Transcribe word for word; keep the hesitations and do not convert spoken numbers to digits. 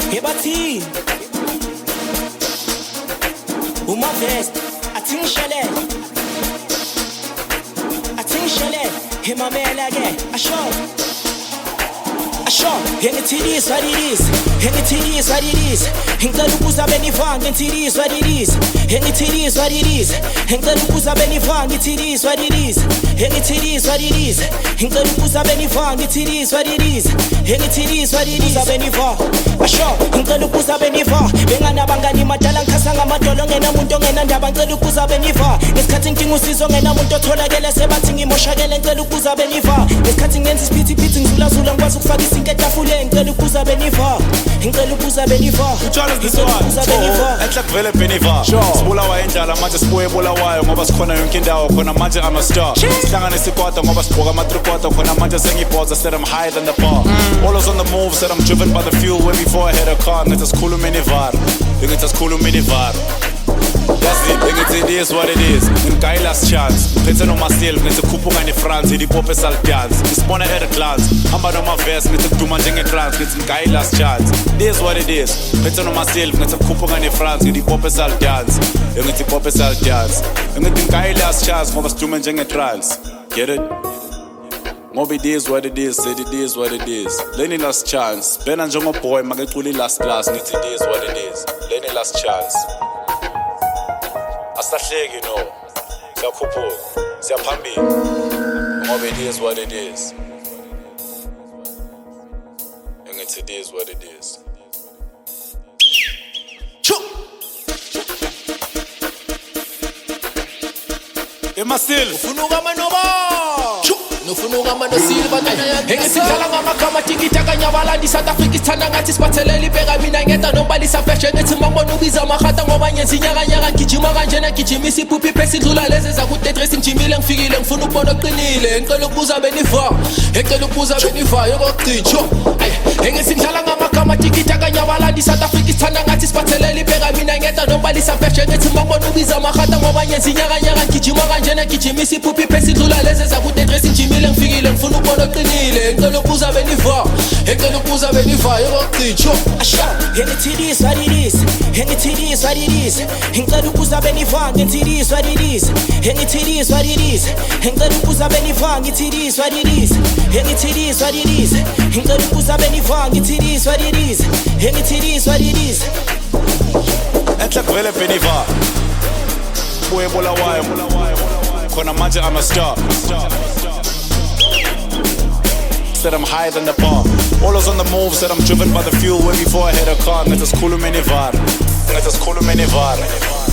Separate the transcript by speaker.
Speaker 1: Hebathi Uma vest Ating shale Ating shale Himamela ge Asho Asho It is what it is It is what it is Ngicela ukuza benivanga it is what it is It is what it is Ngicela ukuza benivanga it is what it is It is what it is Ngicela ukuza benivanga it is what it is It is what it is beniva Asho ngicela ukuza beniva Bengana bangani madala ngikhasa ngamadolo ngena umuntu ongena ndaba ngicela ukuza beniva Ngesikhathi ngidinga usizo ngena umuntu otholakele sebathi ngimoshakele ngicela ukuza beniva Ngesikhathi ngenza isiphithiphithi ngizula zula ngikwazi ukufaka isinke etafuleni ngicela ukuza beniva ngicela ukuza beniva
Speaker 2: Utshalo ngizwa enhla kuvele beniva sibulawa endlala manje sibuye bulawayo ngoba sikhona yonke indawo khona manje ama star sihlangana isikwata ngoba sigqoka ama tripota khona manje sengibhoza said I'm higher than the bar all is on the move said I'm driven by the fuel way before I hit a car ngithi sikhuluma minivar ngithi sikhuluma minivar Yazi ngithi it is what it is ngikayi last chance ngiphethe no myself ngithi khuphuka ne France idi pop esal dance ngisibona at a glance hamba no verse ngithi kuduma njenge trance ngithi ngikayi last chance it is what it is ngiphethe no myself ngithi khuphuka ne France idi pop esal dance ngithi pop esal dance ngithi ngikayi last chance ngoba siduma njenge trance get it Ngoba it is what it is, said it is what it is. Lenny last chance. Bena njengo boy makeculi last class. Ngithi it is what it is. Lenny last chance. Asahleki you know. Siyakhuphuka. Siyaphambili. Ngoba it is what it is. Ngithi it is what it is. Emasil.
Speaker 3: Ufunuka manoba. Nufunuka mano silva kanya yakhe ngisidlala ngamakama tikitaka nyabalandi South Africa isithanda ngathi siphathelele ibheka mina ngenta nombalisa fashion ethi mangibona ubiza amahata ngoba nyenza inyaka nyaka ngijima kanjena gijimisa iphuphi phesi idlula lezi za ku Tetris ngijimile ngifikile ngifuna ukubona oqinile ngicela ukubuza beniva ngicela ukubuza beniva yokugcincho ay ngisidlala ngamakama tikitaka nyabalandi South Africa isithanda ngathi siphathelele ibheka mina ngenta nombalisa fashion ethi mangibona ubiza amahata ngoba nyenza inyaka nyaka ngijima kanjena gijimisa iphuphi phesi idlula lezi za ku Tetris ngijimile ngifikile ngifuna ukubona oqinile ngicela ukubuza beniva ngicela ukubuza beniva yokugcincho
Speaker 1: Asho it is what it is it is what it is ngicela ukuza beniva ngithi it is what it is it is what it is ngicela ukuza beniva ngithi it is what it is it is what it is ngicela ukuza beniva ngithi it is what it is it is what it is
Speaker 2: enhla kuvele beniva buye bulawayo khona manje I'm a star Said I'm higher than the bar. All is on the move, said I'm driven by the fuel way before I hit a car. Ngithi sikhuluma minivar. Ngithi sikhuluma minivar.